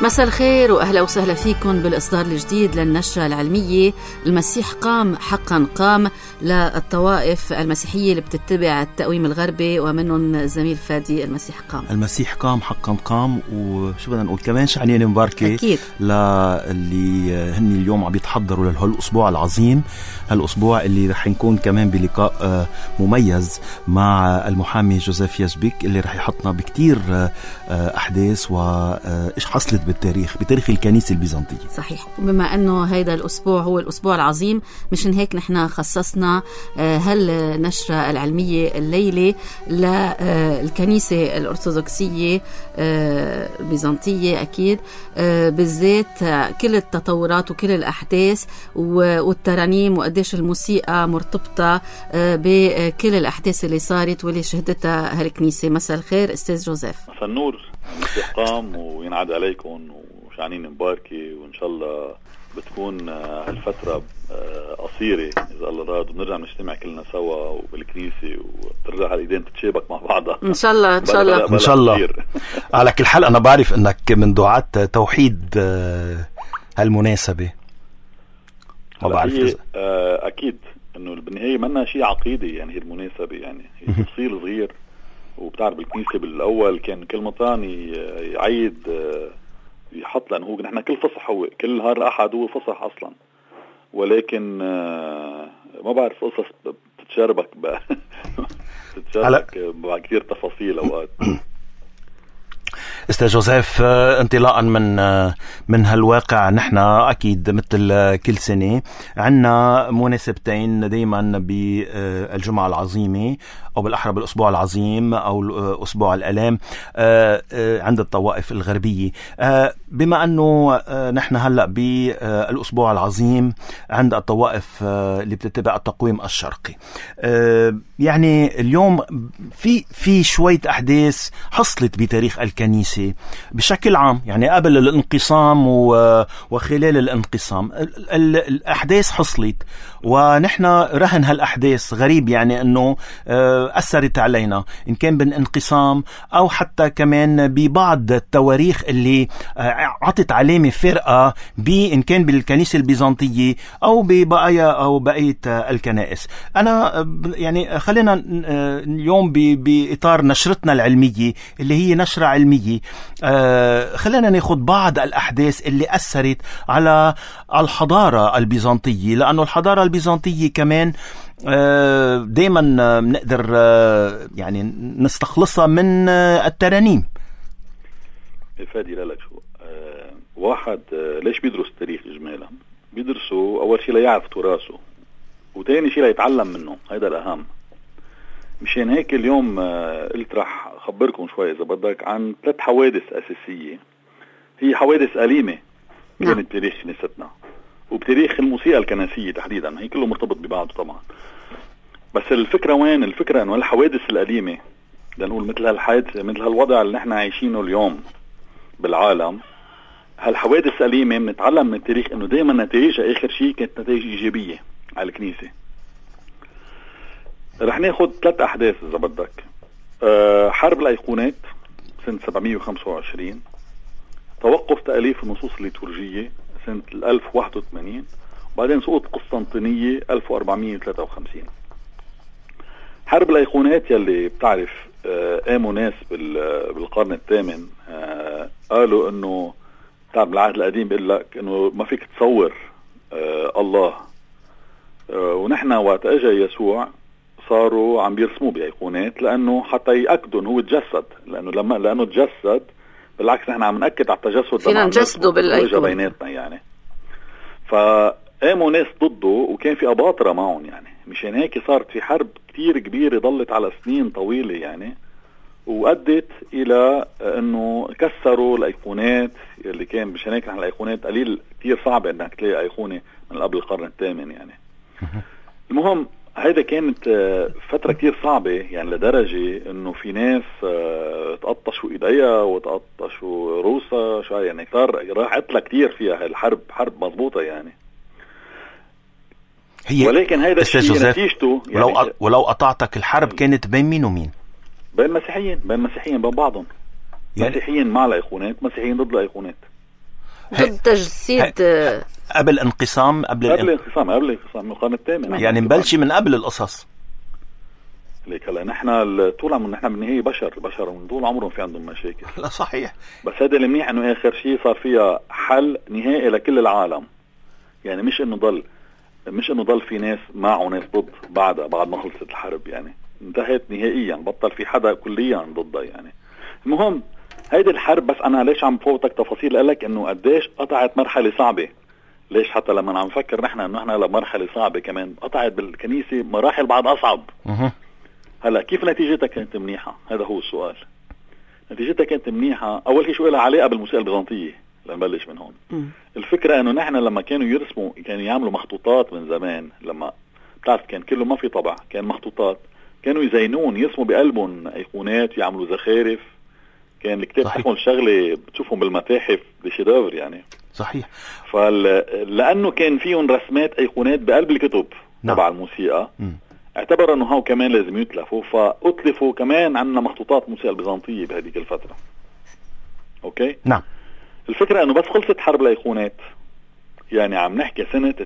مساء الخير وأهلا وسهلا فيكم بالإصدار الجديد للنشرة العلمية المسيح قام حقا قام للطوائف المسيحية اللي بتتبع التقويم الغربي، ومنهم الزميل فادي. المسيح قام، المسيح قام حقا قام. وشو بدنا نقول كمان شعنين مباركة أكيد للي هني اليوم عم بيتحضروا لهالأسبوع العظيم، هالأسبوع اللي رح نكون كمان بلقاء مميز مع المحامي جوزيف يزبك اللي رح يحطنا بكتير أحداث وإيش حصلت بتاريخ الكنيسة البيزنطية. صحيح. بما أنه هيدا الأسبوع هو الأسبوع العظيم، مشان هيك نحن خصصنا هالنشرة العلمية الليلة للكنيسة الأرثوذكسية البيزنطية أكيد، بالذات كل التطورات وكل الأحداث والترانيم وقديش الموسيقى مرتبطة بكل الأحداث اللي صارت واللي شهدتها هالكنيسة. مساء الخير أستاذ جوزيف. مساء النور، المسيح قام وينعاد عليكم وشعنين مباركة، وإن شاء الله بتكون هالفترة قصيرة إذا الله راد، ونرجع نجتمع كلنا سوا وبالكنيسة وترجع هالإيدين تتشابك مع بعضها إن شاء الله إن شاء الله إن شاء الله. على كل حال أنا بعرف أنك من دعاة توحيد هالمناسبة، ما بعرف أكيد إنه بالنهاية منا شيء عقيدي، يعني هي المناسبة يعني هي تفصيل صغير. وبتعرف بالكنيسة بالأول كان كل مطران يعيد يحط، لأنه هو نحن كل فصح هو كل نهار الأحد هو فصح أصلا، ولكن ما بعرف قصص بتتشاربك بتتشاربك كثير تفاصيل أوقات. أستاذ جوزيف، انطلاقا من هالواقع، نحن أكيد مثل كل سنة عنا مناسبتين دايما بالجمعة العظيمة، أو بالأحرى بالأسبوع العظيم أو أسبوع الآلام عند الطوائف الغربية. بما أنه نحن هلأ بالأسبوع العظيم عند الطوائف اللي بتتبع التقويم الشرقي، يعني اليوم في شوية أحداث حصلت بتاريخ الكنيسة بشكل عام، يعني قبل الانقسام وخلال الانقسام الأحداث حصلت، ونحن رهن هالأحداث. غريب يعني أنه أثرت علينا إن كان بالانقسام أو حتى كمان ببعض التواريخ اللي عطت علامة فرقة إن كان بالكنيسة البيزنطية أو ببقايا أو بقية الكنائس. أنا يعني خلينا اليوم بإطار نشرتنا العلمية اللي هي نشرة علمية، خلينا ناخد بعض الأحداث اللي أثرت على الحضارة البيزنطية، لأنه الحضارة البيزنطية كمان دايما نقدر يعني نستخلصها من الترانيم. فادي لك شو واحد ليش بيدرس التاريخ إجمالا؟ بيدرسه أول شيء ليعرف تراثه، وتاني شيء ليتعلم منه، هذا الأهم. مشان هيك اليوم قلت رح أخبركم شوي إذا بدك عن 3 حوادث أساسية، هي حوادث أليمة كانت بتاريخ كنيستنا وبتاريخ الموسيقى الكنسية تحديدا، هي كله مرتبط ببعضه طبعا. بس الفكرة وين؟ الفكرة انه الحوادث القديمة، لنقول مثل هالحادث مثل هالوضع اللي نحن عايشينه اليوم بالعالم، هالحوادث القديمة بنتعلم من التاريخ انه دائما نتائجها اخر شيء كانت نتائج ايجابية على الكنيسة. رح ناخد 3 احداث اذا بدك. حرب الايقونات سنة 725، توقف تأليف النصوص الليتورجية سنة 1081، وبعدين سقوط قسطنطينية 1453. حرب الايقونات يلي بتعرف قاموا ناس بالقرن الثامن قالوا انه بتعرف بالعهد القديم بيقول لك انه ما فيك تصور الله، ونحن وقت اجى يسوع صاروا عم بيرسموا بايقونات لانه حتى ياكدوا انه هو تجسد، لانه تجسد بالعكس نحن عم ناكد على التجسد فينا نجسده بالايقونات بيناتنا يعني. فقاموا ناس ضده وكان في أباطرة معهم يعني، مشان هيك صارت في حرب كتير كبيرة ضلت على سنين طويلة يعني، وأدت إلى أنه كسروا الأيقونات اللي كان. مشان هيك نحن الأيقونات قليل كتير صعب أنك تلاقي أيقونة من قبل القرن الثامن يعني. المهم هيدا كانت فترة كتير صعبة يعني، لدرجة أنه في ناس تقطشوا إيديها وتقطشوا روسها شو يعني، كتار راح عطلة كتير فيها الحرب، حرب مضبوطة يعني. ولكن هيدا الشيء نتيجته يعني ولو قطعتك الحرب كانت بين مين ومين؟ بين مسيحيين، بين بعضهم يعني. مسيحيين مع الأيقونات، مسيحيين ضد الأيقونات. ضد تجسيد قبل انقسام قبل الانقسام من القرن الثامن، يعني مبلشي من قبل القصص. ليك هلا نحن طول عمرنا نحن بالنهايه بشر من طول عمرهم في عندهم مشاكل. لا صحيح، بس هذا اللي منيح انه اخر شيء صار فيها حل نهائي لكل العالم. يعني مش انه ضل في ناس مع وناس ضد بعد ما خلصت الحرب، يعني انتهت نهائيا، بطل في حدا كليا ضدها. يعني المهم هيدي الحرب، بس انا ليش عم بفوتك تفاصيل لك انه قديش قطعت مرحله صعبه. ليش حتى لما عم نفكر نحن انه احنا لمرحله صعبه كمان قطعت بالكنيسه مراحل بعد اصعب. هلا كيف نتيجتها كانت منيحه؟ هذا هو السؤال. نتيجتها كانت منيحه. اول شيء شو لها علاقه بالموسيقى البيزنطيه؟ لنبلش من هون. الفكره انه نحن لما كانوا يعملوا مخطوطات من زمان، لما بتعرف كان كله ما في طبع، كان مخطوطات، كانوا يزينون، يرسموا بقلبهم ايقونات، يعملوا زخارف. كان الكتاب تحمل شغله بتشوفهم بالمتاحف بشيدافر يعني. صحيح. لانه كان فيهم رسمات ايقونات بقلب الكتب تبع الموسيقى، اعتبر انه هاو كمان لازم يتلفوا، فاتلفوا كمان. عندنا مخطوطات موسيقى البيزنطيه بهذيك الفتره. اوكي. نعم. الفكره انه بس خلصت حرب الايقونات، يعني عم نحكي سنه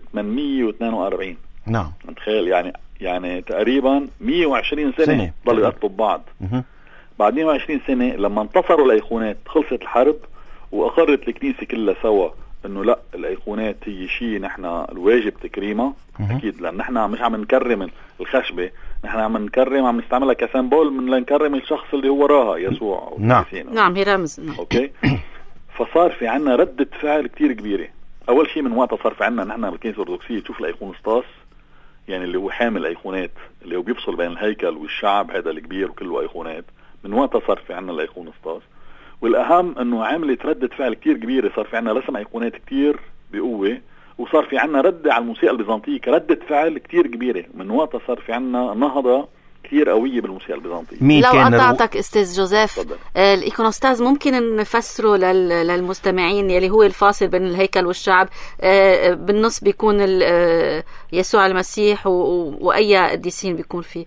842. نعم. متخيل يعني تقريبا 120 سنه ضلوا يقتلوا ببعض. بعد 120 سنه لما انتصروا الايقونات خلصت الحرب، واقرت الكنيسه كلها سوا انه لا، الايقونات هي شيء نحن الواجب تكريمها. اكيد، لان نحن مش عم نكرم الخشبه، نحن عم نستعملها كسمبول من لنكرم الشخص اللي هو وراها، يسوع. نعم هي رمز. اوكي. فصار في عنا ردة فعل كتير كبيرة. اول شيء من وقتها صار في عنا نحن بالكنيسة الأرثوذكسية تشوف الايقونستاس، يعني اللي هو حامل ايقونات، اللي هو بيفصل بين الهيكل والشعب، هذا الكبير وكله ايقونات. من وقتها صار في عنا الايقونستاس. والاهم انه عملت ردة فعل كتير كبيرة، صار في عنا رسم ايقونات كتير بقوة، وصار في عنا رد على الموسيقى البيزنطية كردة فعل كتير كبيرة. من وقتها صار في عنا نهضة كتير قوية بالموسيقى البيزنطية. لو قطعتك استاذ جوزيف، الايقونوستاز ممكن نفسره للمستمعين يلي هو الفاصل بين الهيكل والشعب، بالنص بيكون يسوع المسيح واي قديسين بيكون فيه.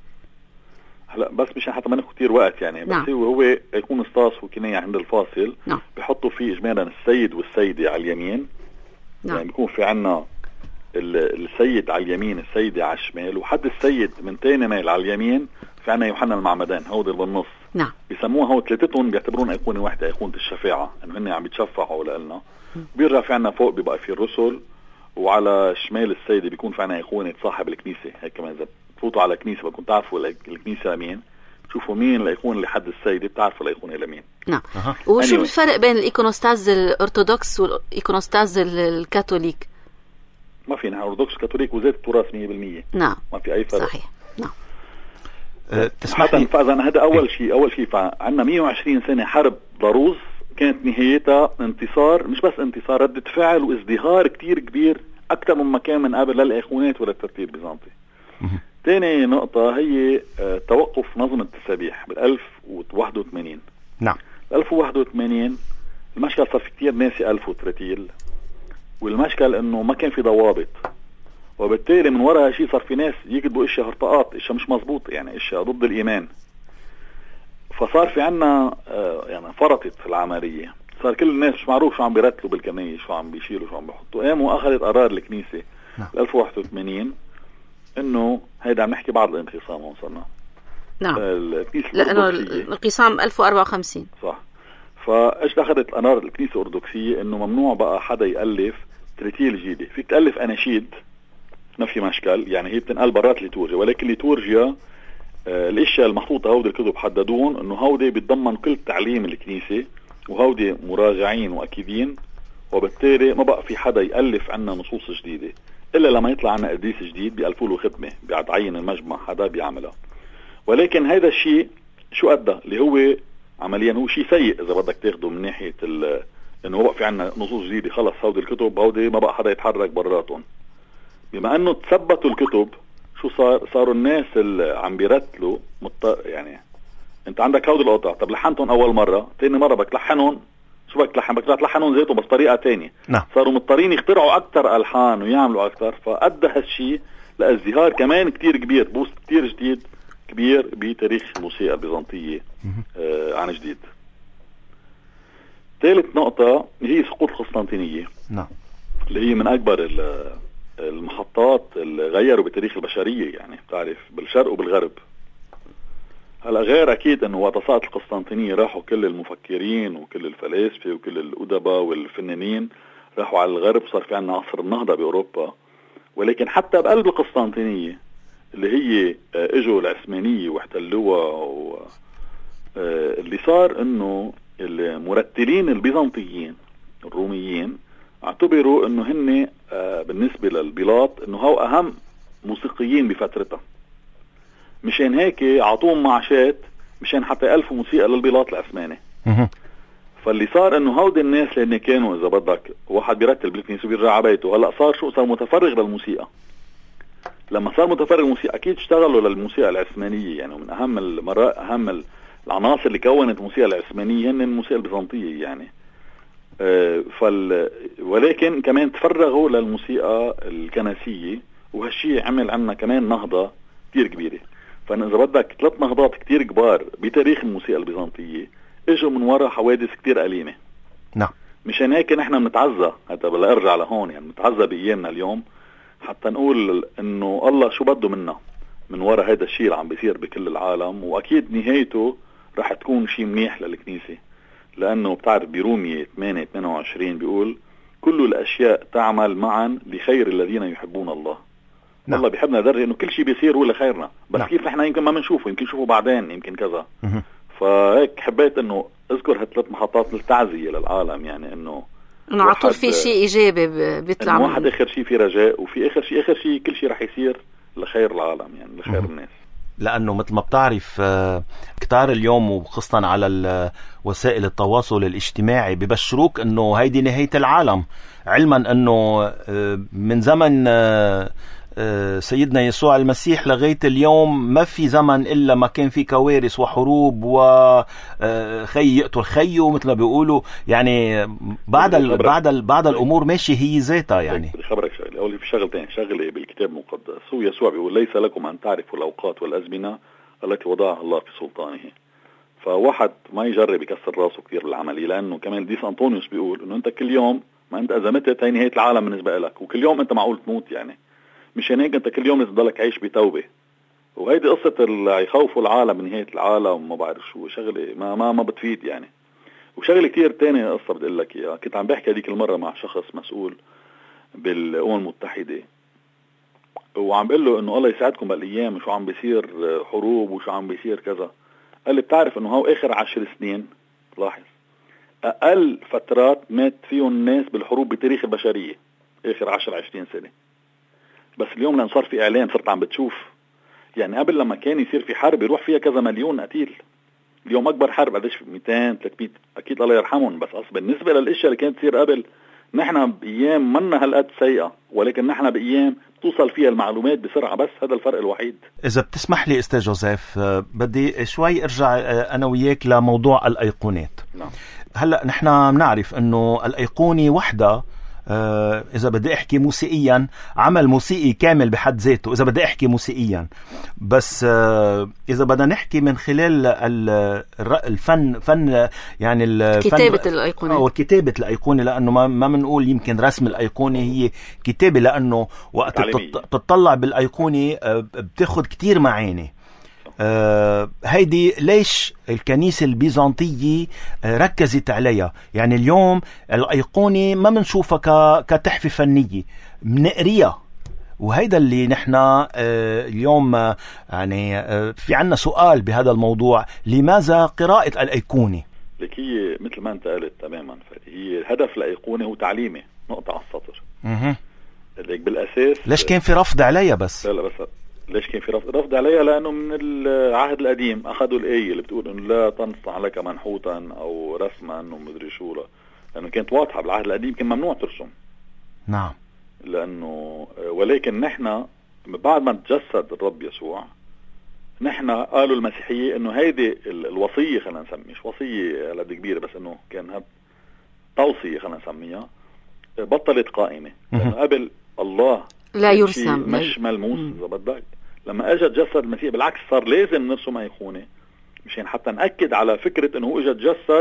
هلا بس مشان حتى ما ناخذ كثير وقت يعني، بس هو ايقونوستاس وكناية عند الفاصل. بحطوا فيه اجمالا السيد والسيدة على اليمين. يعني بيكون في عنا السيد على اليمين، السيدة على الشمال، وحد السيد من تاني ميل على اليمين في عنا يوحنا المعمدان، هودي بالنص. بيسموها هو ثلاثتهم، بيعتبرون ايقونة واحدة، ايقونة الشفاعة، انه هن عم بيتشفعوا لنا. بيرجع في عنا فوق بيبقى في الرسل، وعلى شمال السيدة بيكون في عنا ايقونة صاحب الكنيسة. هيك كمان اذا بتفوتوا على كنيسة بدكم تعرفوا الكنيسة لمين، تشوفوا مين الايقونة اللي حد السيدة، بتعرفوا الايقونة لمين. نعم. وشو الفرق بين الايقونوستاز الارثوذكس والايقونوستاز الكاثوليك؟ ما في، نحن ارثوذكس كاثوليك وزيت التراث 100%. نعم. ما في اي فرق. صحيح. نعم. فاذا هذا اول شيء فعندنا 120 سنة حرب ضروس، كانت نهايتها انتصار، مش بس انتصار، ردة فعل وازدهار كتير كبير اكثر مما كان من قبل للايقونات ولا الترتيب البيزنطي. ثاني نقطة هي توقف نظم التسابيح بال1081. نعم. 1081 المشكل صار في كتير ناس يألفوا ترتيل، والمشكل انه ما كان في ضوابط، وبالتالي من وراء شيء صار في ناس يكتبوا اشياء هرطقات، اشياء مش مزبوط، يعني اشياء ضد الايمان. فصار في عنا يعني فرطت العملية. صار كل الناس مش معروف شو عم بيرتلوا بالكنيسة، شو عم بيشيلوا، شو عم بيحطوا. قاموا اخذت قرار الكنيسة 1081 انه هيدا عم نحكي بعد الانقسام وصلنا. نعم. لانه الانقسام 1054 صح. فايش اخذت قرار الكنيسة الأرثوذكسية انه ممنوع بقى حدا يألف ترتيل جديدة. فيك تألف اناشيد ما في مشكل، يعني هي بتنقل برات ليتورجيا، ولكن ليتورجيا الاشياء المخطوطة هودي الكتب حددون انه هودي بيتضمن كل تعليم الكنيسة، وهودي مراجعين واكيدين، وبالتالي ما بقى في حدا يألف عنا نصوص جديدة الا لما يطلع عنا قديس جديد بيألفوا له خدمة، بيعين المجمع حدا بيعملها. ولكن هذا الشيء شو أدى؟ اللي هو عمليا هو شيء سيء اذا بدك تاخده من ناحية انه هو بقى في عنا نصوص جديدة، خلص هودي الكتب هودي ما بقى حدا يتحرك براتهم. بما انه تثبتوا الكتب، شو صاروا الناس اللي عم بيرتلوا يعني انت عندك هودي القطع، طب لحنتهم اول مرة، تاني مرة بدك تلحنهم، شو بدك تلحن؟ بدك تلحنهم زيتهم بس طريقة تانية. نعم. صاروا مضطرين يخترعوا اكتر الحان ويعملوا اكتر، فأدى هالشيء لازدهار كمان كتير كبير، بوست كتير جديد كبير بتاريخ الموسيقى البيزنطية عن جديد. ثالث نقطة هي سقوط القسطنطينية. نعم. اللي هي من أكبر المحطات اللي غيروا بتاريخ البشرية، يعني بتعرف بالشرق وبالغرب. هلا غير أكيد أنه وقت سقطت القسطنطينية راحوا كل المفكرين وكل الفلاسفة وكل الأدباء والفنانين راحوا على الغرب، صار في عنا عصر النهضة بأوروبا. ولكن حتى بقلب القسطنطينية اللي هي اجوا العثمانية واحتلوها، اللي صار انه المرتلين البيزنطيين الروميين اعتبروا انه هن بالنسبة للبلاط انه هو اهم موسيقيين بفترتها، مشان هيك عطوهم معاشات مشان حتى يألفوا موسيقى للبلاط العثماني. فاللي صار انه هودي الناس لان كانوا اذا بدك واحد بيرتل بالكنيسة وبيرجع على بيته، هلا صار شو صار متفرغ للموسيقى. لما صار متفرغ للموسيقى اكيد اشتغلوا للموسيقى العثمانية، يعني من اهم العناصر اللي كونت الموسيقى العثمانية هن الموسيقى البيزنطية يعني. ولكن كمان تفرغوا للموسيقى الكنسية، وهالشيء عمل عنا كمان نهضة كتير كبيرة. فإذا بدك 3 نهضات كتير كبار بتاريخ الموسيقى البيزنطية اجوا من وراء حوادث كتير أليمة. نعم. مشان هيك نحن بنتعزى، هذا بلا ارجع لهون، يعني بنتعزى بأيامنا اليوم حتى نقول انه الله شو بده منا من وراء هذا الشيء اللي عم بيصير بكل العالم. واكيد نهايته رح تكون شيء منيح للكنيسة، لانه بتعرف برومية 8:28 بيقول كل الاشياء تعمل معا لخير الذين يحبون الله. نعم. الله بيحبنا لدرجة انه كل شيء بيصير هو لخيرنا، بس نعم. كيف نحن يمكن ما بنشوفه، يمكن نشوفه بعدين، يمكن كذا. فهيك حبيت انه اذكر هال3 محطات للتعزية للعالم، يعني انه على طول في شيء ايجابي بيطلع منه. واحد اخر شيء في رجاء، وفي اخر شيء كل شيء رح يصير لخير العالم، يعني لخير الناس. لانه مثل ما بتعرف كتار اليوم وخاصة على وسائل التواصل الاجتماعي ببشروك انه هيدي نهاية العالم، علما انه من زمن سيدنا يسوع المسيح لغاية اليوم ما في زمن إلا ما كان في كوارث وحروب وخي يقتل خيه مثل ما بيقولوا، يعني بعد الأمور ماشي هي ذاتها. يعني بدي خبرك شغلة، أول في شغلة بالكتاب المقدس، هو يسوع بيقول ليس لكم أن تعرفوا الأوقات والأزمنة التي وضعها الله في سلطانه. فواحد ما يجرب يكسر راسه كثير بالعملية، لأنه كمان ديس أنطونيوس بيقول إنه أنت كل يوم ما أنت أزمتت هي نهاية العالم بالنسبة لك، وكل يوم أنت معقول تموت. يعني مشان هيك انت كل يوم لازم تضلك عايش بتوبة. وهيدي قصة اللي يخوفوا العالم من نهاية العالم ما بعرف شو، شغلة ما بتفيد يعني. وشغلة كتير تانية قصة بدي اقول لك اياها، كنت عم بحكي هذيك المرة مع شخص مسؤول بالأمم المتحدة، وعم بقول له انه الله يساعدكم بالايام شو عم بيصير حروب وشو عم بيصير كذا. قال لي بتعرف انه هو اخر 10 سنين لاحظ اقل فترات مات فيهم الناس بالحروب بتاريخ البشرية، اخر 10-20 سنة. بس اليوم لأن صار في إعلام صرت عم بتشوف، يعني قبل لما كان يصير في حرب يروح فيها كذا مليون قتيل، اليوم أكبر حرب قديش 200-300 أكيد الله يرحمهم. بس بالنسبة للأشياء اللي كانت تصير قبل، نحن بأيام منا هالقد سيئة، ولكن نحن بأيام توصل فيها المعلومات بسرعة. بس هذا الفرق الوحيد. إذا بتسمح لي أستاذ جوزيف، بدي شوي أرجع أنا وياك لموضوع الأيقونات. نعم. هلأ نحن بنعرف أنه الأيقونة وحدة إذا بدي أحكي موسيقيا عمل موسيقي كامل بحد ذاته، إذا بدي أحكي موسيقيا. بس إذا بدنا نحكي من خلال فن يعني كتابة الأيقونة أو كتابة الأيقونة، لأنه ما منقول يمكن رسم الأيقونة هي كتابة، لأنه وقت تطلع بالأيقونة بتاخد كتير معاني. هيدي ليش الكنيسة البيزنطية ركزت عليها؟ يعني اليوم الأيقونة ما منشوفها كتحفة فنية، منقريها. وهيدا اللي نحن اليوم يعني في عنا سؤال بهذا الموضوع، لماذا قراءة الأيقونة؟ لك هي مثل ما انت قلت تماما، هي هدف الأيقونة هو تعليمي، نقطة على السطر. لك بالأساس ليش كان في رفض عليها؟ بس لا بس ليش كان في رفض عليها؟ لأنه من العهد القديم أخذوا الآية اللي بتقول إنه لا تنصع لك منحوتا أو رسما ومدري شو، لأنه كانت واضحة بالعهد القديم كان ممنوع ترسم. نعم. لأنه ولكن نحن بعد ما تجسد الرب يسوع، نحن قالوا المسيحية إنه هيدي الوصية، خلينا نسميه مش وصية لدي كبيرة، بس إنه كان توصية خلينا نسميها، بطلت قائمة. لأنه قبل الله لا يرسم، مش ملموس إذا بدك. لما اجى تجسد المسيح بالعكس صار لازم نرسم أيقونة مشان حتى نأكد على فكرة انه هو اجى تجسد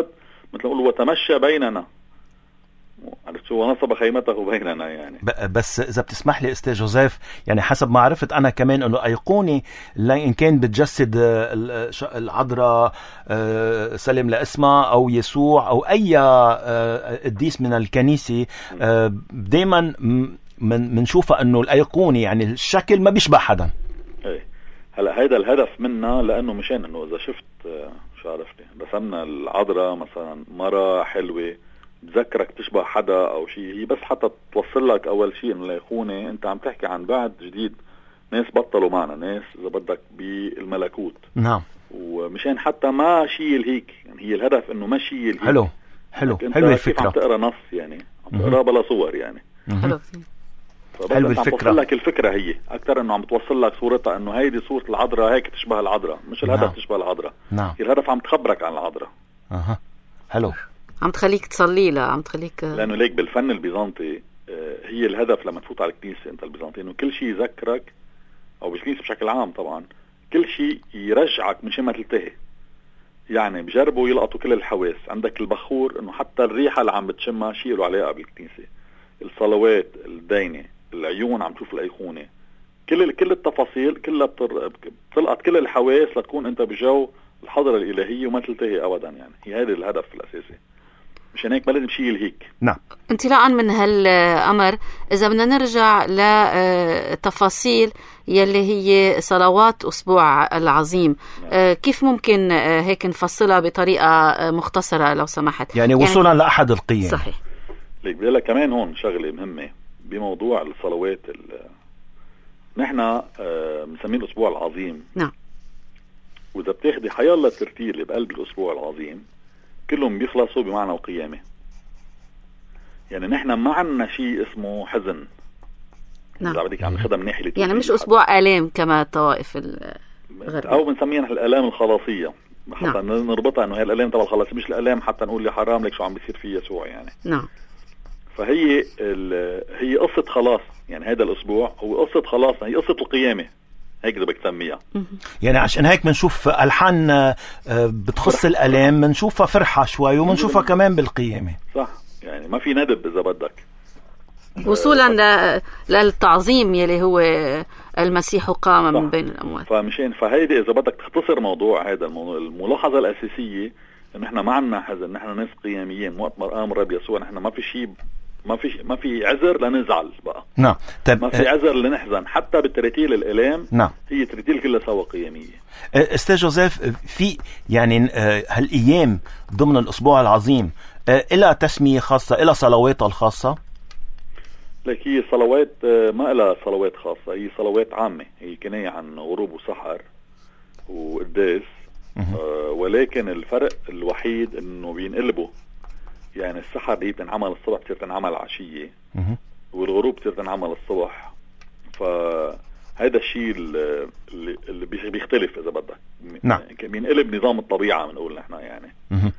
مثل نقول وتمشى بيننا، عرفت شو، ونصب خيمته بيننا يعني. بس اذا بتسمح لي استاذ جوزيف، يعني حسب ما عرفت انا كمان انه ايقونه ان كان بتجسد العذراء سلم لاسمها او يسوع او اي قديس من الكنيسه، دائما منشوفها انه الايقونه يعني الشكل ما بيشبه حدا. ايه هلا هيدا الهدف منا، لانه مشان انه اذا شفت شو عرفتي رسمنا العذراء مثلا مرة حلوه تذكرك تشبه حدا او شيء، هي بس حتى توصل لك اول شيء انه الايقونه انت عم تحكي عن بعد جديد، ناس بطلوا معنا، ناس اذا بدك بالملكوت. نعم. ومشان حتى ما شيل هيك، يعني هي الهدف انه ما شيل هيك. حلو الفكره. عم تقرا نص يعني، عم تقرا بلا صور يعني. حلو عم توصل لك الفكره، هي اكثر انه عم توصل لك صورتها، انه هيدي صوره العذراء هيك تشبه العذراء، مش الهدف تشبه العذراء. نعم. الهدف عم تخبرك عن العذراء. حلو. عم تخليك تصلي لها، عم تخليك، لانه ليك بالفن البيزنطي هي الهدف لما تفوت على الكنيسه انت البيزنطي، انه كل شيء يذكرك، او بالكنيسه بشكل عام طبعا كل شيء يرجعك من شي ما تلتهي. يعني بجربوا يلقطوا كل الحواس، عندك البخور انه حتى الريحه اللي عم بتشمها شيء له علاقه بالكنيسه، الصلوات، الدينه، العيون عم تشوف الايقونه، كل التفاصيل كلها بتلقط كل الحواس لتكون انت بجو الحضره الالهيه وما تلتهي ابدا. يعني هي هذا الهدف الاساسي، مشان هيك ما لازم شيء يلهيك. نعم. انطلاقا من هالامر، اذا بدنا نرجع لتفاصيل يلي هي صلوات اسبوع العظيم، كيف ممكن هيك نفصلها بطريقه مختصره لو سمحت؟ يعني وصولا لاحد القيم. صحيح. ليك بدي لك كمان هون شغله مهمه بموضوع الصلوات. نحن مسميه الاسبوع العظيم. نعم. واذا بتاخدي حيالله الترتيل اللي بقلب الاسبوع العظيم كلهم بيخلصوا بمعنى وقيامه. يعني نحن ما عنا شيء اسمه حزن. نعم. إذا بدك عم ناخذها من ناحيه يعني مش اسبوع الام كما الطوائف الغربيه، او بنسميها الالام الخلاصيه، حتى نربطها انه هي الالام تبع الخلاص، مش الالام حتى نقول لي حرام لك شو عم بيصير في يسوع يعني. نعم. فهي هي قصه خلاص، يعني هذا الاسبوع هو قصه خلاص، هي قصه القيامه، هيك بدك تسميها. يعني عشان هيك بنشوف الحان بتخص الالام، بنشوفها فرحه شوي وبنشوفها كمان بالقيامه. صح، يعني ما في ندب اذا بدك، وصولا للتعظيم يلي هو المسيح قام من بين الاموات. فهيدي اذا بدك تختصر موضوع هذا الملاحظه الاساسيه انه احنا ما عنا حزن، نحن ناس قياميين. وقت ما قام الرب يسوع نحن ما في شيء، ما في عذر لنزعل بقى. نعم. ما في عذر لنحزن، حتى بالترتيل الالام. نعم. هي ترتيل كلها سوا قياميه. استاذ جوزيف، في يعني هالايام ضمن الاسبوع العظيم إلى تسميه خاصه، إلى صلواتها الخاصه؟ لك هي صلوات ما لها صلوات خاصه، هي صلوات عامه، هي كناية عن غروب وسحر وقداس. ولكن الفرق الوحيد انه بينقلبوا، يعني السحر دي بتنعمل الصبح بتصير تنعمل عشيه، والغروب بتصير تنعمل الصبح. فهذا الشيء اللي بيختلف اذا بدك. نعم. بينقلب نظام الطبيعه بنقول نحن يعني.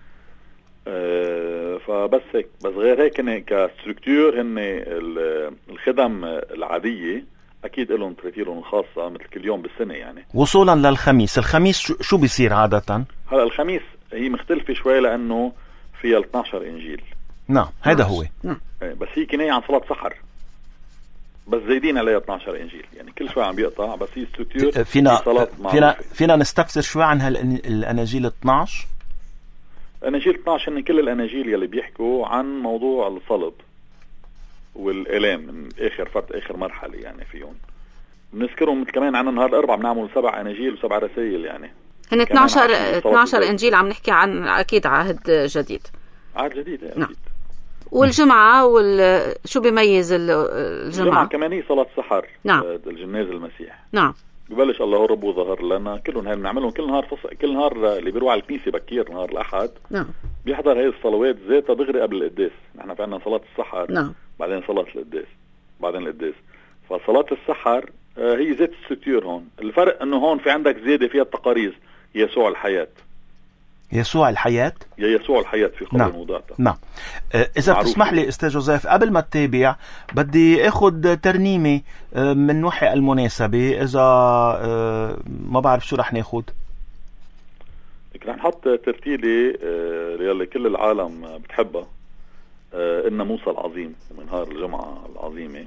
فبس هيك، بس غير هيك كستركتور هن الخدم العاديه اكيد لهم ترتيلهم الخاصه مثل كل يوم بالسنه يعني. وصولا للخميس، الخميس شو بيصير عاده؟ هلا الخميس هي مختلفه شوي لانه فيها 12 انجيل. نعم، هذا هو. بس هي كناية عن صلاه سحر، بس زايدين عليها 12 انجيل، يعني كل شوي عم بيقطع، بس هي ستركتور. فينا نستفسر شوي عن الاناجيل 12. الاناجيل 12 هن كل الاناجيل يلي بيحكوا عن موضوع الصلب والالام من اخر مرحله يعني فيهم. بنذكرهم كمان عن نهار الاربعاء بنعمل 7 اناجيل و7 رسائل، يعني هن 12 انجيل عم نحكي عن اكيد عهد جديد. عهد جديد اكيد. نعم. والجمعه شو بيميز الجمعه كمان هي صلاه سحر. نعم. الجناز المسيح. نعم. ببلش الله رب وظهر لنا، كلهم هاي بنعملهم كل نهار اللي بيروح على الكنيسه بكير نهار الاحد. نعم. بيحضر هاي الصلوات ذاتها دغري قبل القداس. نحن في عندنا صلاه السحر. نعم. بعدين صلاه القداس، بعدين القداس. فصلاه السحر هي ذات الستير. هون الفرق انه هون في عندك زياده فيها التقاريز، يسوع الحياه. يسوع الحياة؟ يسوع الحياة في قبر موضعتها. نعم. إذا بتسمح لي أستاذ جوزيف، قبل ما تتابع بدي أخذ ترنيمة من وحي المناسبة، إذا ما بعرف شو رح ناخد. رح نحط ترتيلة يلي كل العالم بتحبها، إن موسى العظيم من نهار الجمعة العظيمة.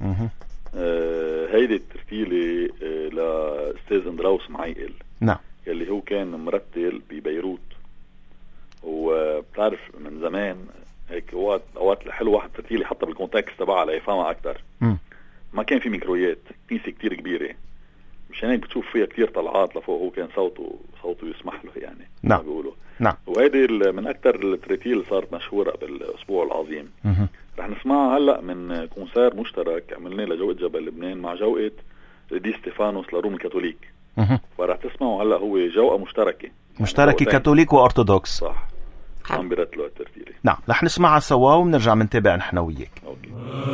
هيدي الترتيلة لأستاذ اندراوس معيقل، نعم، يلي هو كان مرتل ببيروت، وبتعرف من زمان هيك اوقات حلو واحد ترتيلي حتى بالكونتكست تبعها ليفهمها اكثر. ما كان في ميكرويات، كنيسه كتير كبيره، مشان هيك بتشوف فيها كتير طلعات لفوق، هو كان صوته يسمح له يعني. نعم بيقولوا. نعم. وهيدي من اكثر الترتيل صارت مشهوره بالاسبوع العظيم. رح نسمعها هلا من كونسير مشترك عملناه لجوقة جبل لبنان مع جوقة دي ستيفانوس لروم الكاثوليك. فرح تسمعوا هلا هو جوقة مشتركة كاثوليك وأرثوذكس. صح. عم بيرتلوا الترتيلة. نعم، رح نسمعها سوا وبنرجع منتابع نحن وياك. اوكي.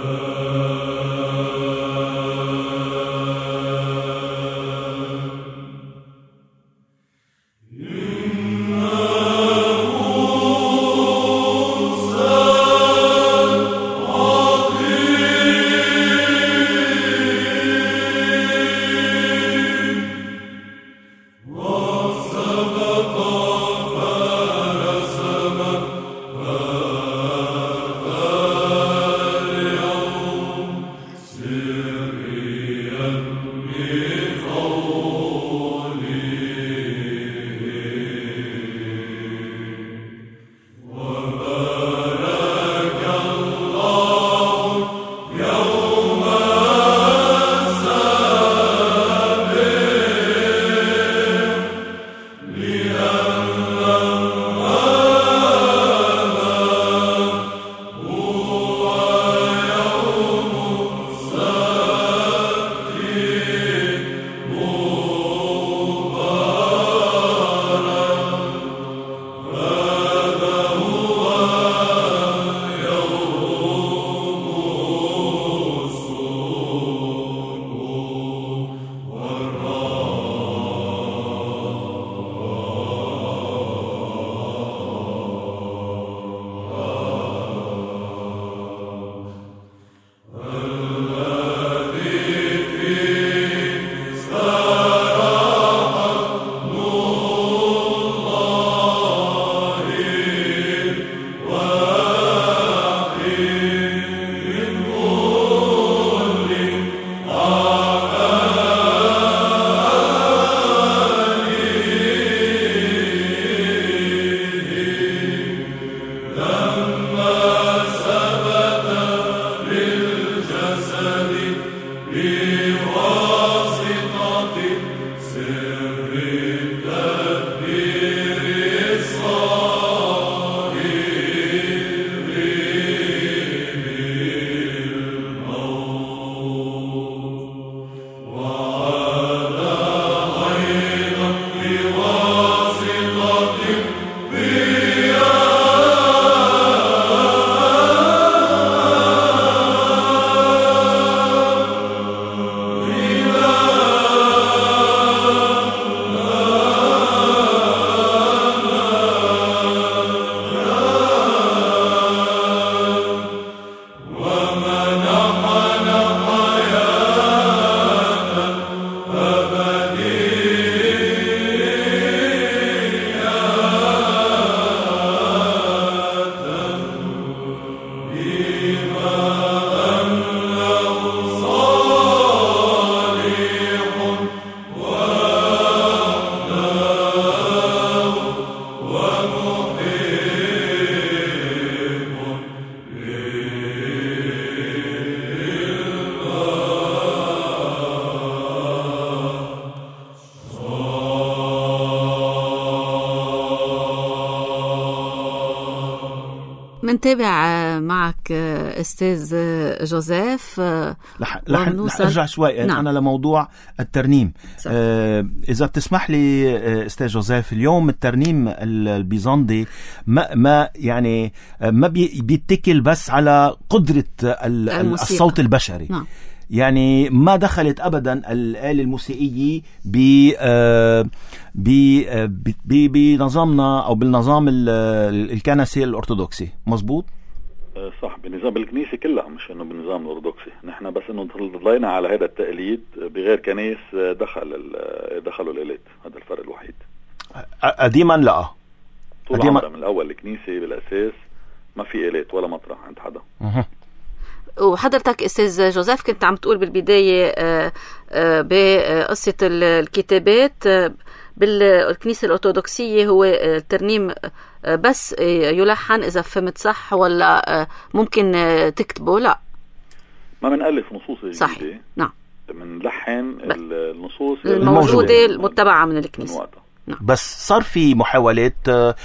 منتابع معك أستاذ جوزيف. رح أرجع شوي. نعم. أنا لموضوع الترنيم. إذا بتسمح لي أستاذ جوزيف، اليوم الترنيم البيزنطي ما يعني ما بيتكل بس على قدرة الصوت البشري. نعم. يعني ما دخلت أبدا الآلة الموسيقية بنظامنا أو بالنظام الكنسي الأرثوذكسي. مظبوط؟ صح، بنظام الكنيسة كلها، مش إنه بالنظام الأرثوذكسي. نحن بس إنه ضلينا على هذا التقليد، بغير كنيس دخلوا الآلات. هذا الفرق الوحيد. قديما لا، طول عمرها من الاول الكنيسه بالاساس ما في آلات ولا مطرح عند حدا. وحضرتك استاذ جوزيف كنت عم تقول بالبدايه بقصه الكتابات بالكنيسه الارثوذكسيه هو الترنيم بس يلحن، اذا فهمت صح، ولا ممكن تكتبه؟ لا، ما بنألف نصوص جديده. صحيح. نعم، بنلحن النصوص الموجوده المتبعه من الكنيسه. نعم. بس صار في محاولات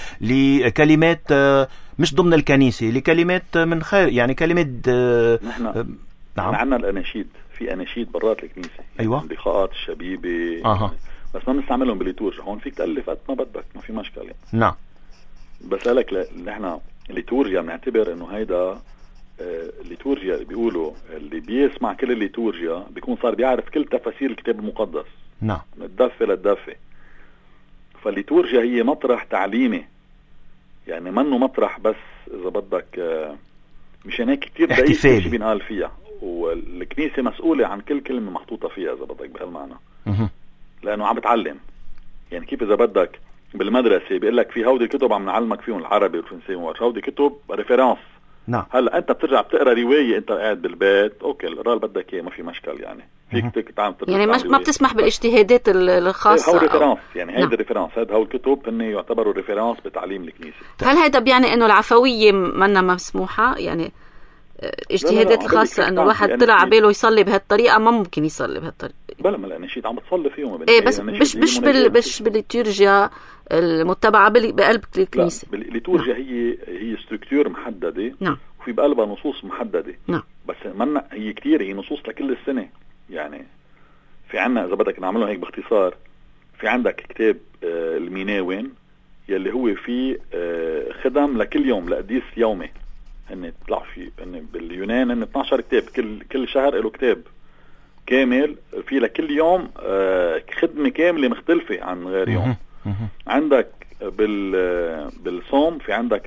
لكلمات مش ضمن الكنيسة، لكلمات من خارج، يعني كلمات نحن عندنا الأناشيد، في أناشيد برات الكنيسة، أيوة، اللقاءات الشبيبة، بس ما بنستعملهم بالليتورجيا. هون فيك تألف قد ما بدك، ما في مشكلة يعني. نعم. بس لك نحن الليتورجيا بنعتبر إنه هيدا الليتورجيا اللي بيقولوا اللي بيسمع كل الليتورجيا بيكون صار بيعرف كل تفاسير الكتاب المقدس. نعم. من الدفة للدفة. فالليتورجيا هي مطرح تعليمي، يعني منه مطرح بس إذا بدك، مشان هيك كتير دقيق شيء بينقال فيها، والكنيسة مسؤولة عن كل كلمة محطوطة فيها إذا بدك بهالمعنى. لأنه عم بتعلم، يعني كيف إذا بدك بالمدرسة بيقول لك في هودي الكتب عم نعلمك فيهم العربي والفرنسي، هودي كتب ريفيرانس. نعم. هلا أنت بترجع بتقرأ رواية أنت قاعد بالبيت، أوكي القراءة اللي بدك إياه ما في مشكل، يعني فيك تعمل يعني ما بتسمح بالاجتهادات الخاصة. هو ريفيرانس، يعني هيدا ريفيرانس، هو الكتب هن يعتبروا ريفيرانس بتعليم الكنيسة. هل هيدا بيعني إنه العفوية منا مسموحة؟ يعني اجتهادات خاصة إنه الواحد طلع عباله يصلي بهالطريقة ما ممكن يصلي بهالطريقة. بلا ما الأناشيد عم بتصلي فيهم. إيه بس مش بالليتورجيا المتبعة بقلب الكنيسة. بالليتورجيا هي ستركتور محددة. نعم. وفي بقلبها نصوص محددة. نعم. بس منا هي كتير، هي نصوص لكل السنة. يعني في عنا إذا بدك نعمله هيك باختصار، في عندك كتاب الميناوين يلي هو فيه خدم لكل يوم لقديس يومي، هن طلع في باليونان هن 12 كتاب، كل شهر له كتاب كامل في لكل يوم خدمة كاملة مختلفة عن غير يوم. عندك بالصوم في عندك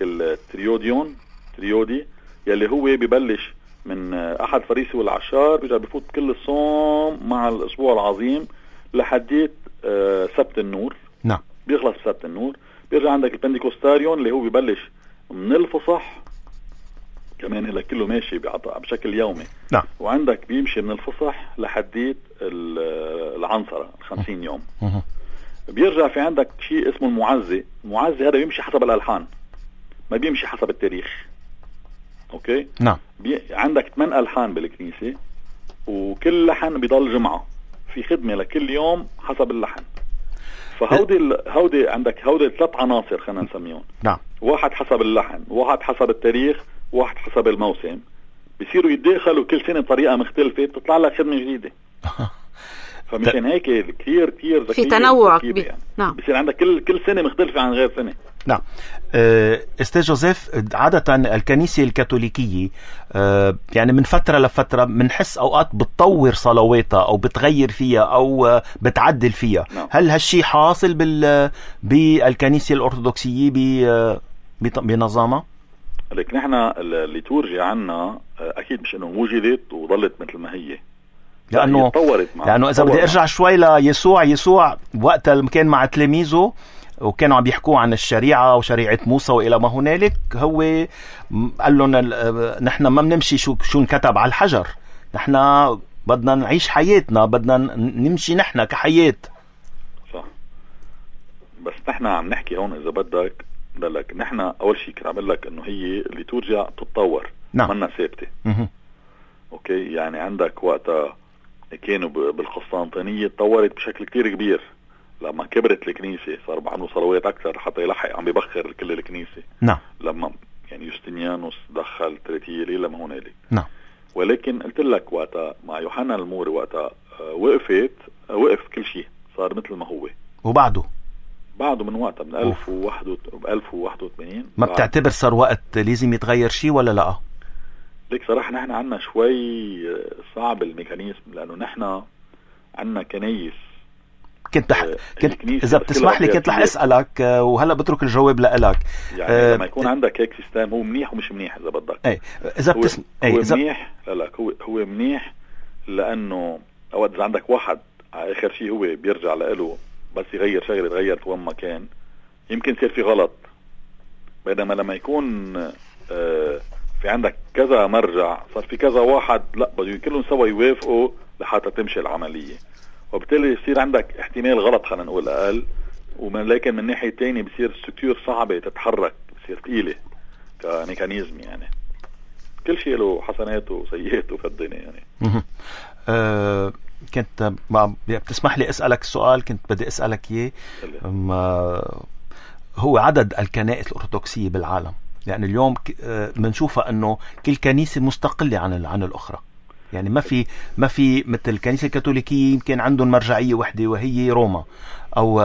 التريودي يلي هو ببلش من أحد فريسي والعشار، بيرجع بفوت كل الصوم مع الأسبوع العظيم لحديت سبت النور. نعم. بيخلص سبت النور، بيرجع عندك البنديكوستاريون اللي هو ببلش من الفصح، كمان هلا كله ماشي بشكل يومي. نعم. وعندك بيمشي من الفصح لحديت العنصرة 50 يوم. بيرجع في عندك شيء اسمه المعزي هذا بيمشي حسب الألحان، ما بيمشي حسب التاريخ. اوكي. نعم. عندك 8 ألحان بالكنيسة، وكل لحن بيضل جمعة، في خدمة لكل يوم حسب اللحن. فهودي عندك هودي 3 عناصر خلينا نسميهم. نعم. واحد حسب اللحن، واحد حسب التاريخ، واحد حسب الموسم. بيصيروا يتداخلوا كل سنة بطريقة مختلفة، بتطلع لك خدمة جديدة. فمشان هيك كتير ذكية في تنوع يعني. نعم. بصير عندك كل سنة مختلفة عن غير سنة. نعم. استاذ جوزيف، عادة الكنيسة الكاثوليكية يعني من فترة لفترة بنحس أوقات بتطور صلواتها أو بتغير فيها أو بتعدل فيها. نعم. هل هالشي حاصل بالكنيسة الأرثوذكسية بنظامها؟ لكن نحن الليتورجيا عنا أكيد مش إنه وجدت وظلت مثل ما هي، لأنه إذا بدي أرجع شوي ليسوع وقت كان مع تلاميذه وكانوا عم يحكوا عن الشريعة وشريعة موسى وإلى ما هنالك، هو قال لهم نحن ما بنمشي شو انكتب على الحجر، نحن بدنا نعيش حياتنا، بدنا نمشي نحن كحياة. صح. بس نحن عم نحكي هون إذا بدك لك نحن أول شيء كنت عمل لك إنه هي الليتورجيا تتطور. نعم. منا ثابتة. أوكي. يعني عندك وقتها كانوا بالقسطنطينية تطورت بشكل كتير كبير، لما كبرت الكنيسة صار بعملوا صلوات أكثر حتى يلحق عم بيبخر كل الكنيسة. نعم. لما يعني يوستنيانوس دخل تريتيلي لما هنالك. نعم. ولكن قلت لك وقتها مع يوحنا الموري وقتها وقف كل شيء، صار مثل ما هو. وبعده من وقتها من 1081 ما بتعتبر صار وقت لازم يتغير شيء ولا لا؟ ليك صراحة نحن عنا شوي صعب الميكانيزم، لأنه نحن عنا كنايس. كنت إذا بتسمح لي كنت رح أسألك وهلأ بترك الجواب لك. يعني لما يكون عندك هيك سيستم هو منيح ومش منيح إذا بدك. أي إذا هو منيح. لا هو منيح، لأنه أود إذا عندك واحد آخر شيء هو بيرجع له بس يغير شغله تغيرت وين ما كان يمكن يصير في غلط. بينما لما يكون في عندك كذا مرجع صار في كذا واحد لا بده كلهم سوا يوافقوا لحتى تمشي العمليه، وبالتالي يصير عندك احتمال غلط خلينا نقول اقل. لكن من ناحيه تانية بصير الستركتور صعبه تتحرك، بصير ثقيله كميكانيزم. يعني كل شيء له حسناته وسيئاته في الدنيا يعني. كنت بتسمح لي أسألك سؤال كنت بدي أسألك إياه. هو عدد الكنائس الأرثوذكسية بالعالم، يعني اليوم بنشوفها أنه كل كنيسة مستقلة عن الأخرى، يعني ما في مثل الكنيسة الكاثوليكية يمكن عندهم مرجعية وحدة وهي روما أو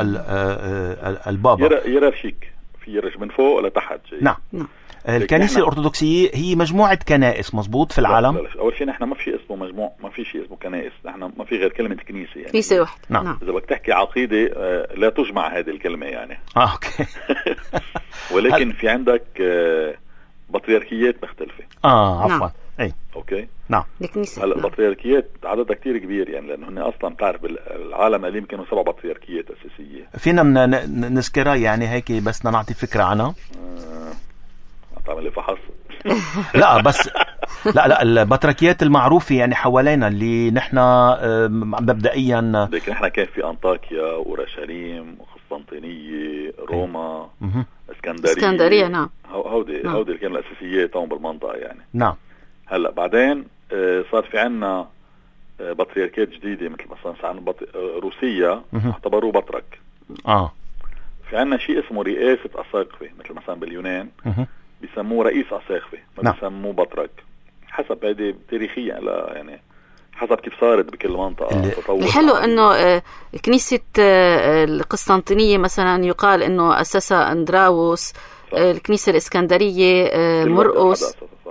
البابا يرارشيك في يرش من فوق لتحت. نعم. الكنيسة الأرثوذكسية هي مجموعة كنائس مظبوط في العالم. لا. أول شيء نحن ما في شيء اسمه مجموع، ما في شيء اسمه كنائس، نحن ما في غير كلمة كنيسة يعني. كنيسة واحدة. نعم. إذا بدك تحكي عقيدة لا تجمع هذه الكلمة يعني. أوكي. ولكن في عندك بطريركيات مختلفة. عفوا. نعم. أي. أوكي. نعم. هلا البطريركيات عددها كتير كبير يعني، لأنه هن أصلا بتعرف بالعالم القديم كانوا 7 بطريركيات أساسية. فينا نذكرها يعني هيك بس نعطي فكرة عنها. تعمل لي فحص. لا بس لا البطريركيات المعروفة يعني حوالينا اللي نحن مبدئيا. لكن نحن كان في أنطاكيا وأورشليم وقسطنطينية روما اسكندرية. نعم. هودي اللي كانوا الأساسيات هون بالمنطقة يعني. نعم. هلا بعدين صار في عنا بطريركيات جديدة مثل مثلا روسيا اعتبروه بطرك. في عنا شيء اسمه رئاسة أساقفة، مثل مثلا باليونان بيسموه رئيس أساقفة، ما بيسموه بطرك، حسب هذه تاريخيا يعني حسب كيف صارت بكل منطقة. الحلو انه كنيسة القسطنطينية مثلا يقال انه اسسها اندراوس. الكنيسة الاسكندرية مرقس.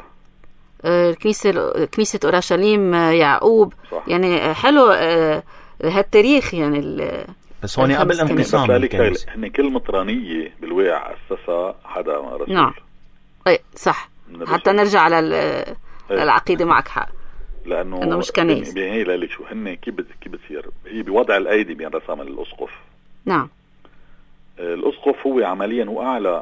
كنيسة اورشليم يعقوب. صح. يعني حلو هالتاريخ يعني. بس هون قبل انقسام هن كل مطرانية بالواقع اسسها حدا رسول. نعم. صح. حتى نرجع على العقيدة معك حق، لأنه مش كنيس. هي لا شو هن كيف بتصير هي بوضع الأيدي بينرسم الأسقف. نعم. الأسقف هو عمليا هو أعلى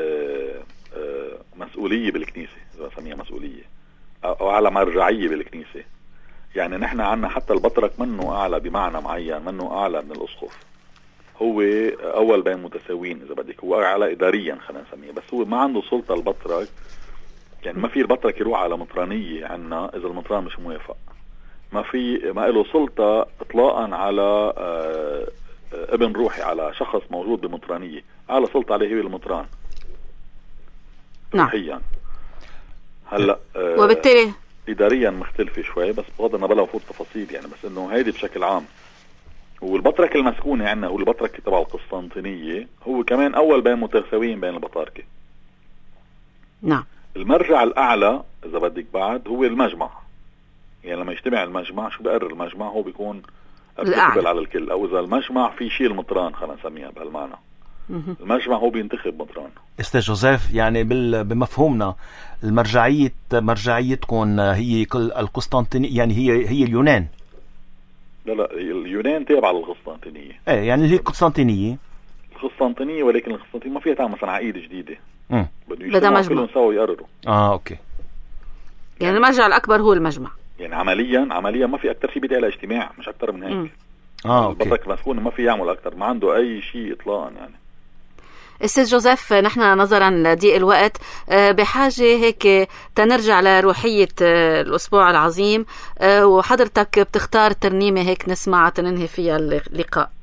مسؤولية بالكنيسة، إذا نسميها مسؤولية أو أعلى مرجعية بالكنيسة. يعني نحن عنا حتى البطرك منه أعلى بمعنى معين، منه أعلى من الأسقف، هو أول بين متساويين إذا بدك، هو أعلى إداريا خلينا نسميه، بس هو ما عنده سلطة البطرك. يعني ما في البطرك يروح على مطرانية عنا إذا المطران مش موافق، ما له سلطة إطلاقا على ابن روحي، على شخص موجود بمطرانية، على سلطة عليه هو المطران. نعم. روحيا. هلا وبالتالي إداريا مختلفة شوي، بس بغض النظر بلا فوت تفاصيل يعني، بس إنه هيدي بشكل عام. والبطرك المسكونة عنا هو البطرك تبع القسطنطينية، هو كمان أول بين متساويين بين البطاركة. نعم. المرجع الأعلى إذا بدك بعد هو المجمع. يعني لما يجتمع المجمع شو بقرر المجمع؟ هو بيكون أبتقبل على الكل، أو إذا المجمع في شيء المطران خلينا نسميها بهالمعنى. المجمع هو بينتخب مطران. أستاذ جوزيف، يعني بمفهومنا مرجعيتكم هي كل القسطنطينية، يعني هي اليونان. لا اليونان تابعة للقسطنطينية. يعني هي القسطنطينية، ولكن القسطنطينية ما فيها تعمل مثلا عقيدة جديدة. بدأ مجمع كلهم سوا يقرروا. أوكي. يعني المرجع الأكبر هو المجمع. يعني عمليا ما في أكتر شيء بدأ اجتماع، مش أكتر من هيك. أوكي. البطرك مسكون ما في يعمل أكتر، ما عنده أي شيء إطلاقا يعني. أستاذ جوزيف، نحن نظرا لضيق الوقت بحاجة هيك تنرجع لروحية الأسبوع العظيم، وحضرتك بتختار ترنيمة هيك نسمع تننهي فيها اللقاء.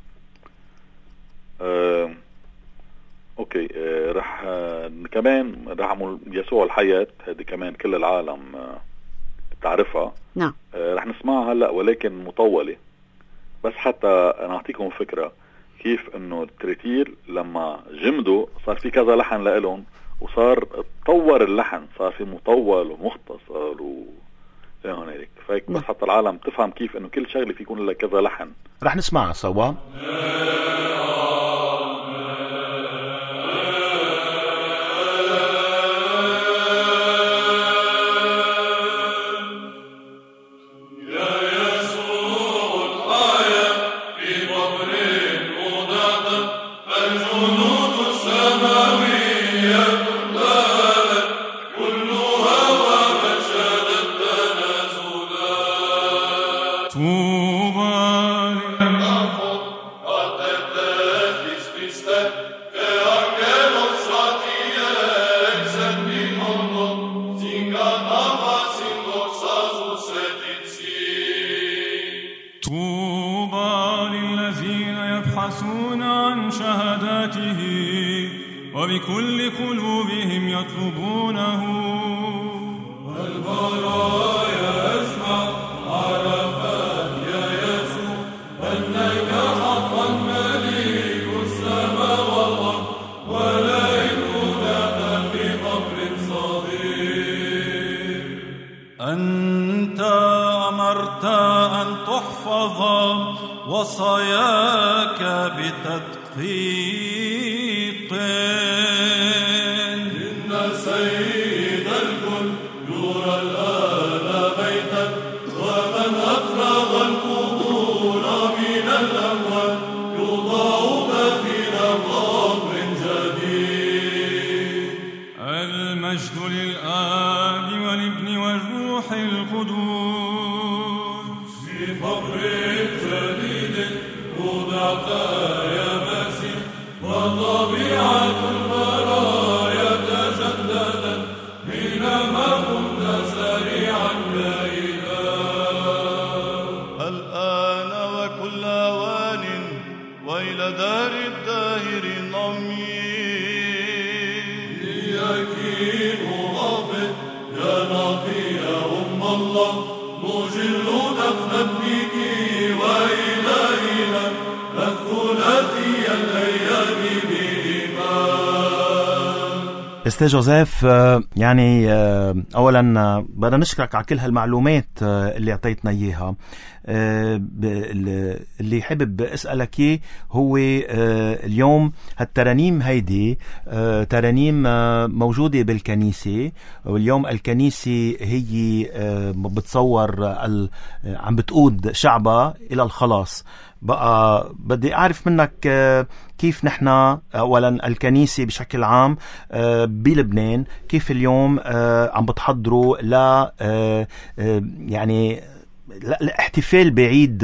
اوكي. رح كمان رح اعمل يسوع الحياة، هذه كمان كل العالم بتعرفها. نعم. رح نسمعها هلا ولكن مطولة، بس حتى نعطيكم فكرة كيف انه التريتيل لما جمدوا صار في كذا لحن لإلهم، وصار تطور اللحن، صار في مطول ومختصر هيك فيك، بس حتى العالم تفهم كيف انه كل شغله في يكون لها كذا لحن. رح نسمعها سوا. يا يسوع الآية في قبري شهاداته وبكل قلوبهم يطلبونه. البرايا اسمع عرفات يا يسوع أنك حقا مليك السماء والأرض ولا يكونك في قبر صغير. أنت أمرت أن تحفظ وصاياك بتدقيق. إن سيد الكل يرى الآن بيتا ومن أفرغ القبور من الأموات يوضع داخل قبر جديد. المجد للآب والابن والروح القدوس. في قبر جديد وضعت يا مسيح وطبيعة البرايا تجددت حينما كنت سريعا كائنا. الآن وكل آوان وإلى دار الداهر نميل. ليكين ربك يا نقي يا الله نجل دفنا بك وإلهنا الثلاثي الأيام بإيمان. أستاذ جوزيف، يعني أولا بدنا نشكرك على كل هالمعلومات اللي اعطيتنا إياها. اللي حابب أسألك إيه هو اليوم هالترانيم هيدي ترانيم موجودة بالكنيسة، واليوم الكنيسة هي بتصور عم بتقود شعبها إلى الخلاص. بقى بدي أعرف منك كيف نحن أولا الكنيسة بشكل عام بلبنان كيف اليوم عم بتحضروا ل يعني الاحتفال بعيد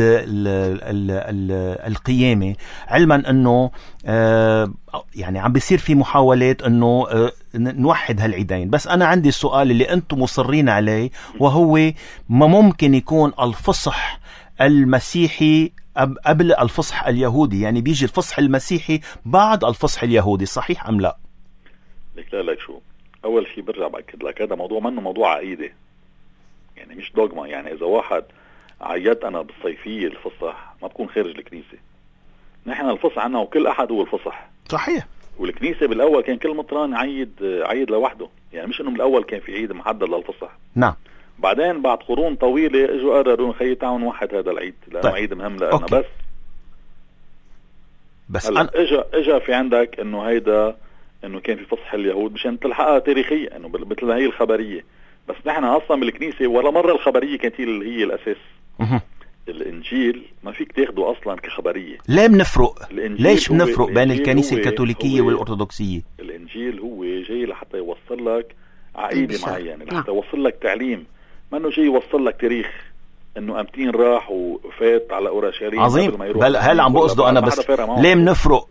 القيامة، علما أنه يعني عم بيصير في محاولات أنه نوحد هالعيدين. بس أنا عندي السؤال اللي أنتم مصرين عليه، وهو ما ممكن يكون الفصح المسيحي قبل الفصح اليهودي؟ يعني بيجي الفصح المسيحي بعد الفصح اليهودي، صحيح أم لا؟ لك شو، أول شيء برجع بأكد لك هذا موضوع منه موضوع عقيدة، يعني مش دوغما. يعني إذا واحد عيدت أنا بالصيفية الفصح ما بكون خارج الكنيسة. نحن الفصح عنا وكل أحد هو الفصح، صحيح. والكنيسة بالأول كان كل مطران عيد لوحده، يعني مش إنه بالأول كان في عيد محدد للفصح. نعم. بعدين بعد قرون طويلة اجوا قرروا خيي تعالوا نوحد هذا العيد لأنه طيب. عيد مهم لنا. بس هلا اجا في عندك انه هيدا انه كان في فصح اليهود مشان تلحقها تاريخيا انه مثل هي الخبرية. بس نحن اصلا بالكنيسة ولا مرة الخبرية كانت هي الاساس. الانجيل ما فيك تاخده اصلا كخبرية. ليه بنفرق؟ ليش بنفرق بين الكنيسة الكاثوليكية والأرثوذكسية؟ الانجيل هو جاي لحتى يوصل لك عقيدة معينة، لحتى يوصل لك تعليم، ما انه جاي يوصل لك تاريخ انه امتين راح وفات على اورشليم. عظيم. بل هل عم بقصده انا بس ليه بنفرق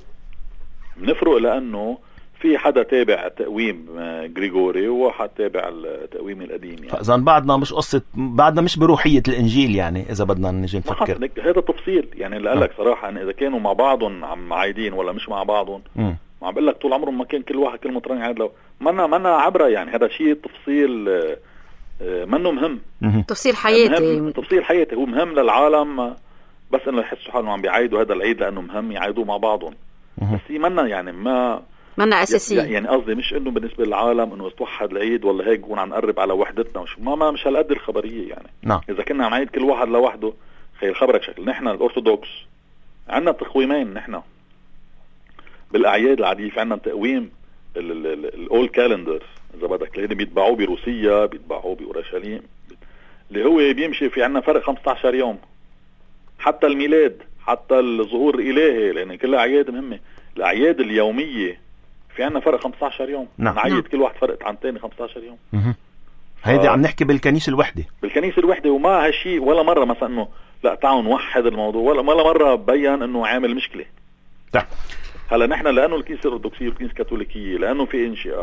لانه في حدا تابع تقويم غريغوري وواحد تابع التقويم القديم. يعني فاذا بعدنا مش قصة، بعدنا مش بروحية الانجيل. يعني اذا بدنا نجي نفكر هذا تفصيل. يعني اللي قالك صراحة ان اذا كانوا مع بعضهم عم عايدين ولا مش مع بعضهم، ما عم بقول لك طول عمرهم ما كان كل واحد كل مطران يعيد له. منا عبرة. يعني هذا شيء تفصيل منه مهم. تفصيل حياتي. تفصيل حياتي هو مهم للعالم، بس انه يحسوا حالهم عم بيعيدوا هذا العيد لانه مهم يعيدوه مع بعضهم. بس منا يعني منا اساسيه. يعني قصدي مش انه بالنسبه للعالم انه توحد العيد ولا هيك نكون عم نقرب على وحدتنا مش هالقد الخبريه. يعني نعم. اذا كنا عم نعيد كل واحد لوحده خير خبرك شكل. نحن الأرثوذكس عندنا تقويمين. نحن بالاعياد العاديه في عندنا تقويم الاول كالندر اذا بدك، اللي بيتبعوه بروسيا بيتبعوه باورشليم، اللي هو بيمشي في عندنا فرق 15 يوم. حتى الميلاد، حتى الظهور الالهي، لان كلها اعياد مهمه. الاعياد اليوميه في عندنا فرق 15 يوم. نعيد كل واحد فرق عن تاني 15 يوم. هيدي عم نحكي بالكنيسه الوحده وما هالشيء ولا مره مثلا انه لا تعالوا نوحد الموضوع، ولا مره بين انه عامل مشكله. هلا نحن لانه الكنيسه الارثوذكسيه والكنيسه الكاثوليكيه لانه في انشاء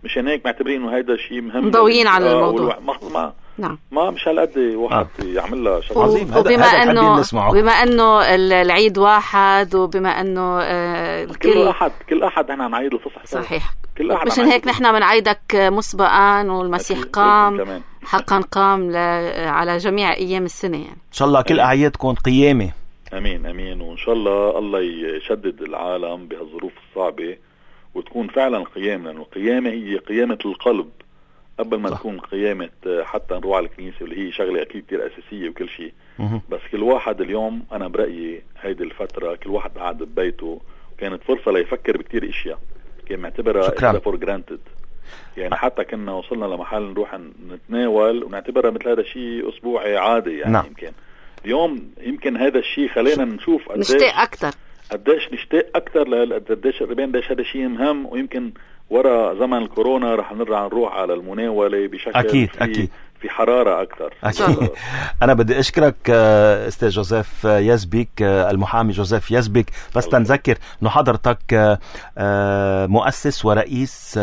مشان هيك معتبرين انه هيدا شيء مهم، مضويين على الموضوع. نعم ما مش هالقد واحد يعمل لها شغل عظيم. وبما انه العيد واحد، وبما انه كل احد احنا عم نعيد الفصح صحيح، مشان هيك نحن بنعيدك مسبقا، والمسيح قام حقا، قام على جميع ايام السنه يعني. ان شاء الله كل اعيادكم قيامه. امين وان شاء الله يشدد العالم بهالظروف الصعبه وتكون فعلا قيامه، لانه القيامه هي قيامه القلب قبل ما تكون قيامه حتى نروح على الكنيسه، واللي هي شغله اكيد كثير اساسيه وكل شيء. بس كل واحد اليوم انا برايي هيدي الفتره كل واحد قاعد ببيته، كانت فرصه ليفكر بكثير اشياء كان معتبرها فور جرانتد. يعني حتى كنا وصلنا لمحل نروح نتناول ونعتبرها مثل هذا شيء اسبوعي عادي يعني. نعم. يمكن هذا الشيء خلينا نشوف نشتاق اكثر، قديش نشتاق اكثر، قديش هذا شيء مهم. ويمكن ورا زمن الكورونا رح نرجع نروح على المناولة بشكل أكيد. في حرارة أكثر. أنا بدي أشكرك أستاذ جوزيف يزبك، المحامي جوزيف يزبك. بس تنذكر أنه حضرتك مؤسس ورئيس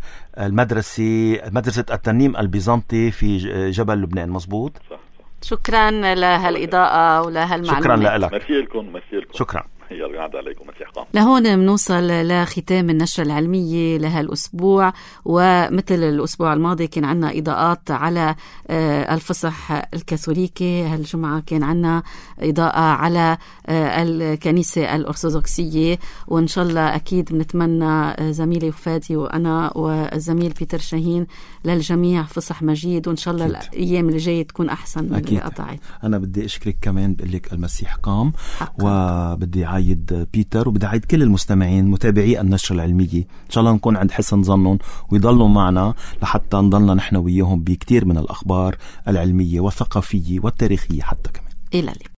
مدرسة الترنيم البيزنطي في جبل لبنان، مظبوط؟ صح. شكرا لهالإضاءة ولهالمعلومات. شكرا لك. مرسي لكم. شكرا. لهون بنوصل لختام النشرة العلمية لهالأسبوع. ومثل الأسبوع الماضي كان عنا إضاءات على الفصح الكاثوليكي، هالجمعة كان عنا إضاءة على الكنيسة الأرثوذكسية. وإن شاء الله أكيد بنتمنى زميلي وفادي وأنا والزميل بيتر شاهين للجميع فصح مجيد، وإن شاء الله الأيام اللي جاية تكون أحسن من اللي قطعت. أنا بدي أشكرك كمان، بقول لك المسيح قام. وبدي عايد بيتر، وبدي عايد كل المستمعين متابعي النشرة العلمية، إن شاء الله نكون عند حسن ظنهم ويضلوا معنا لحتى نضلنا نحن وياهم بكتير من الأخبار العلمية والثقافية والتاريخية حتى كمان. إلى اللقاء.